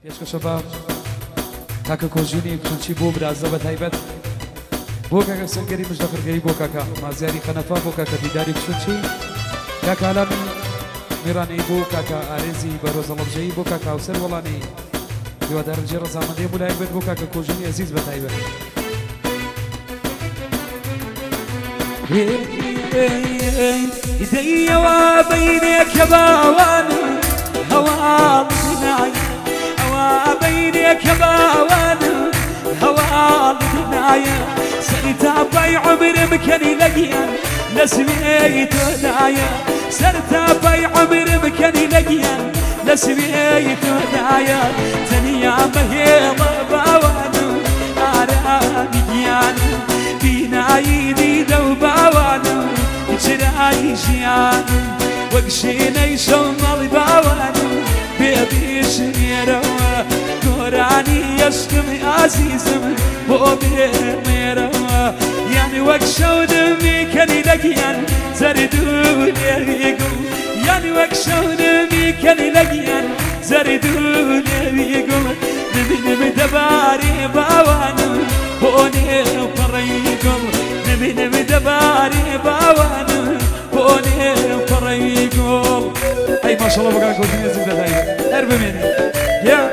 پێشکە شەباب کاکە کۆژینی کوچی بۆ برازە بە تایبەت بۆ کاکە سەنگەری مژدەفرگەری بۆ کاکە مازیاری خەنەفا بۆ کاکە دیداری کوچی کاکە ئالامی میڕانەی بۆ کاکە ئارێزی بە ڕۆژەڵەبژەیی بۆ کاکە هاوسەر وەڵانی هیوادارنجێ ڕەزامەندەی بۆ لای بێت بۆ کاکە کۆژینی عەزیز بە تایبەت دەیەوە بەینێکە باوان هەواڵ بنای بينك باوانا هوال دنايا سرتا باي عمر مكاني لقيا لسميت ودايا سرتا باي عمر مكاني لقيا لسميت ودايا تنيا مهيض باوانا آراميانا بينايدي دو باوانا جراي جيانا وقشينا يشمل باوانا بيبيش نيروا قراني يشكم عزيزم بو بيروا يعني وقشو دمي كاني لقيان زردون يريقو يعني وقشو دمي كاني لقيان زردون يريقو نبي دباري باوانو بوني وفريقو نبي دباري باوانو بوني وفريقو اي ما شاء الله بقى كوزيني عزيز بە تایبەت هەر بمێنێ یا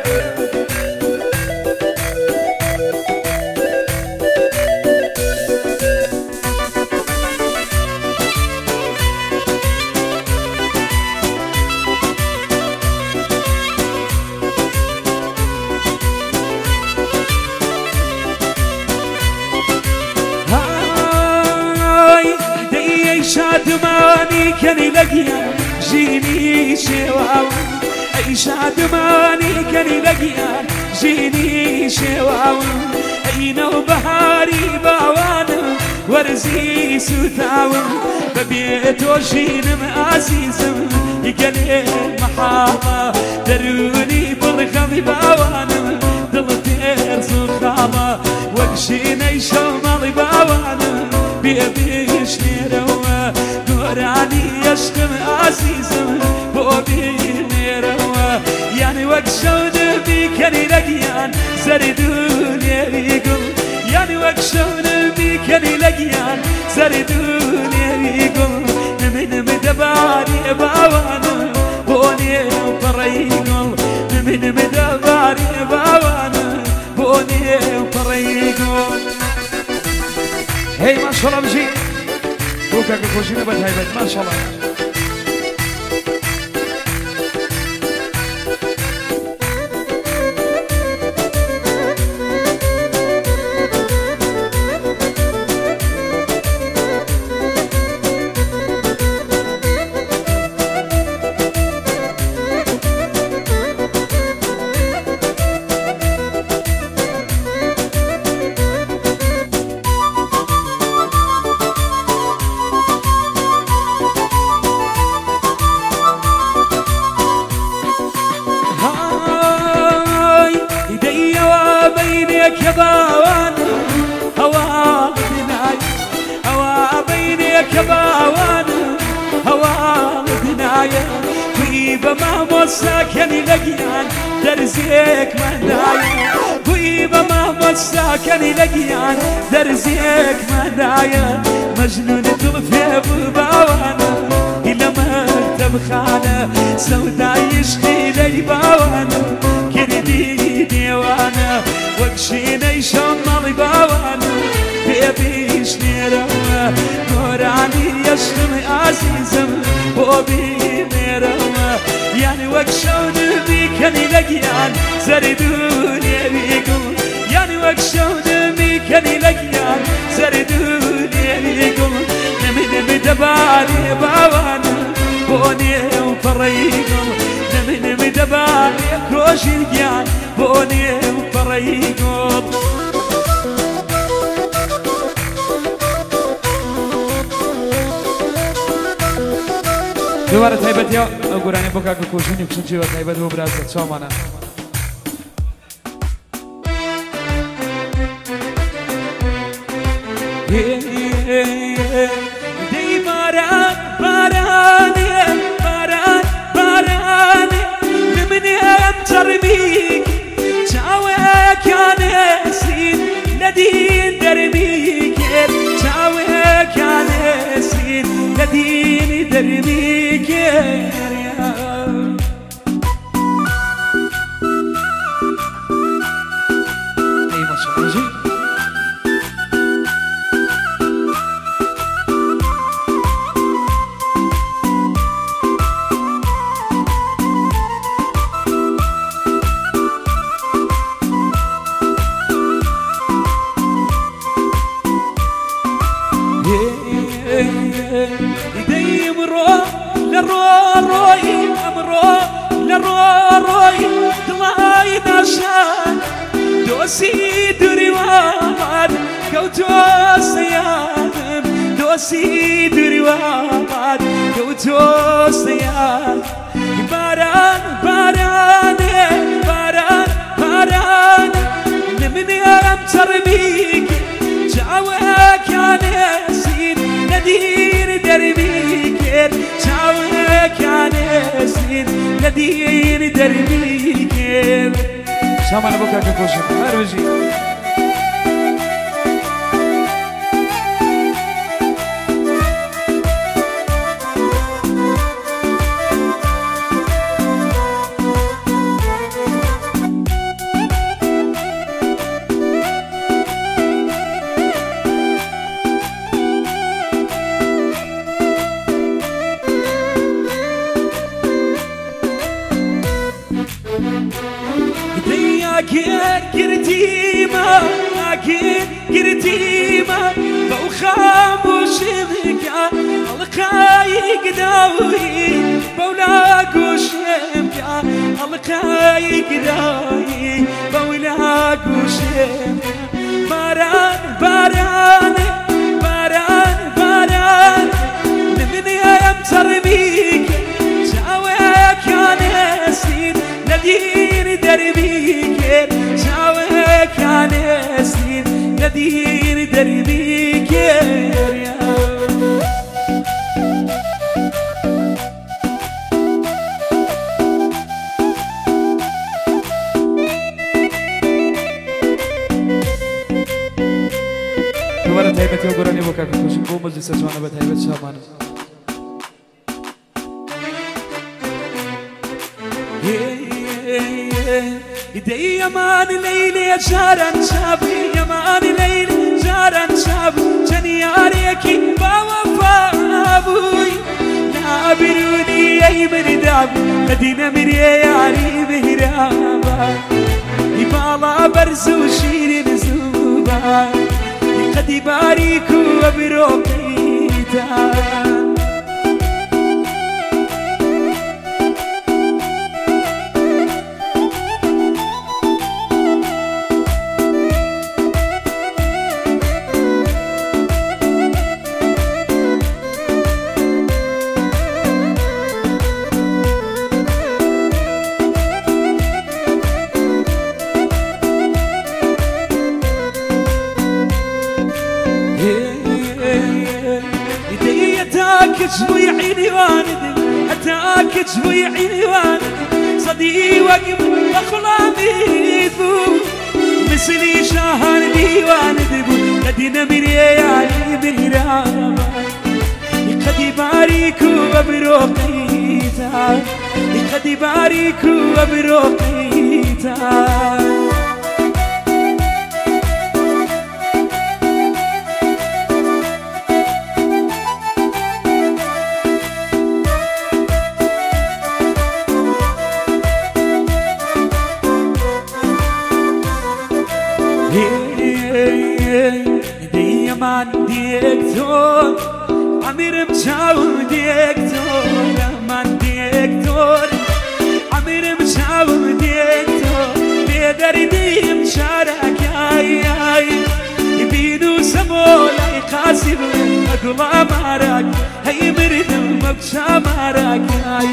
شادماني كان لقيا جيني شواوا اي شادماني كان لقيا جيني شواوا اي نو بهاري باوانا ورزي سوتاوا ببيت وشين عزيزم يقلي محاضة دروني برخم باوانا دلتير سخامة وقشيني شمال باوانا بيبيش نيروا قراني يشكم عزيزم بوبي نيروا يعني وقشو نبي كاني لقيان زردون يريقل يعني وقشو نبي كاني لقيان زردون يريقل نمي دباري باوانا بوني وفريقل نمي دباري باوانا بوني وفريقل هي ما شاء الله بجي بۆ کاکە کۆژینە بە تایبەت ما شاء الله كباوان هوا بناي هوا بينك باوان هوا بناي ويبا ما مساكن لقيان درزيك منايا ويبا ما مساكن لقيان درزيك منايا مجنون طلفي باوان إلى مكتب خانه سودا يشقي لي باوان كردي ديوانا وقشينا يشمل باوانا بيبيش نيروا قراني يشتم عزيزم بوبي نيروا يعني وقشو نبي كاني لقيان زردون يريقل يعني وقشو نبي كاني لقيان زردون يريقل نمي دباري باوانا بوني وفريقل نمي دباري كروشي الجان بوني وفريقل دوباره تایبەت یا ئەو گۆرانەی بۆ کاکە کۆژینی کوچنچی بە تایبەت بۆ برازە چاومانە دەی باران بارانێ باران بارانێ لە منێ ئەم جەڕبی دربي كيريا اي ما شاء الله جي يدي مرو للروي امرو للروي دلاي نشان دوسي دريوان كوتو سيان دوسي دريوان كوتو سيان باران باران باران باران نمني امتر بيك جاوك يا نسين ندير دربيك جاوك يا نسين ندير دربيك شامان بوكا كوشي هروجي قرتيما بوخام وشبكة القايق داوي بولاق وشبكة القايق داوي بولاق وشبكة باران باران باران باران نمني امتر بيك جاوك يا نسين ندير دربيك جاوك يا نسين ندير دربيك يا دوباره تایبت و گرانی بوکا کشی بو مجلس جوانا به تایبت شامان يدي يمان ليلي جارن شابي يمان ليلي جارن شاب جنياريكي باوفا ابوي نابروني اي من داب مدينة من ياري بهرابا يبالا برزو شيرين زوبا قد يباريكو وبروقيتا شوي عيني واندم أتاك شوي عيني واندم صدي وقف أخلامي ذو مثلي شهر ديواندم لدينا من يالي بهرابا قد يباريكو وبروقيتا قد يباريكو وبروقيتا ديمان ديكتور عمير مشاو ديكتور من ديكتور عمير مشاو ديكتور بيدري ديم شارك ياي يبينو سمولا يقاسم اقول امارك هي مردم مبشا مارك ياي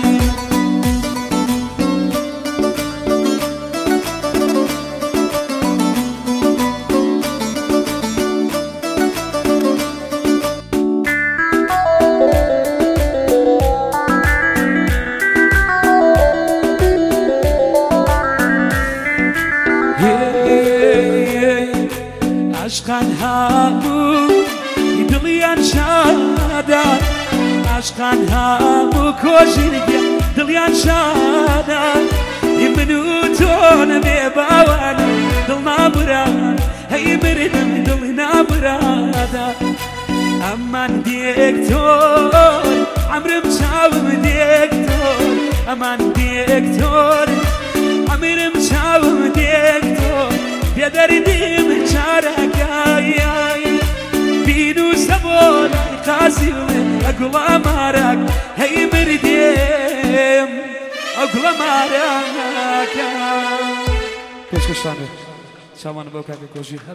عشقان هامو کۆژینگە دڵیان شادە هی من و تۆ نەبێ باوانە دڵ نابران هەی بردم دڵی نابرادا ئەمان دیکتۆر عەمرم چاوم دیکتۆر ئەمان دیکتۆر عەمرم چاوم دیکتۆر بێدەردیم چارەکای بینوسە بۆ لای قازی ئەگوڵە مارەک هەی بردێم ئەگوڵە مارەکە پێشکەشتانێ چاوانە بەو کاکە کۆژی